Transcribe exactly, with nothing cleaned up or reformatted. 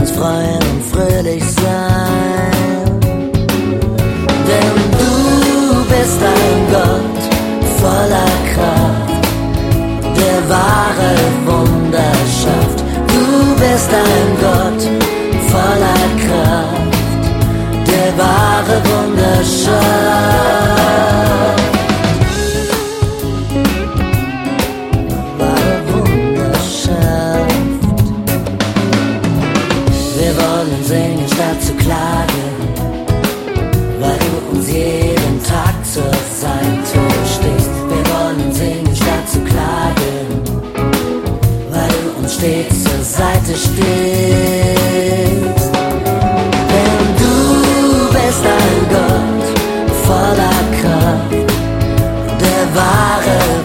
uns freuen und fröhlich sein. Denn du bist ein Gott voller Kraft, der wahre Wunder schafft. Du bist ein Gott voller Kraft, der wahre Wunder schafft. Wahre Wunder schafft. Wir wollen singen statt zu klagen, weil du uns jeden Tag zur Seite stehst. Wir wollen singen statt zu klagen, weil du uns stets zur Seite stehst. Denn du bist ein Gott voller Kraft, der wahre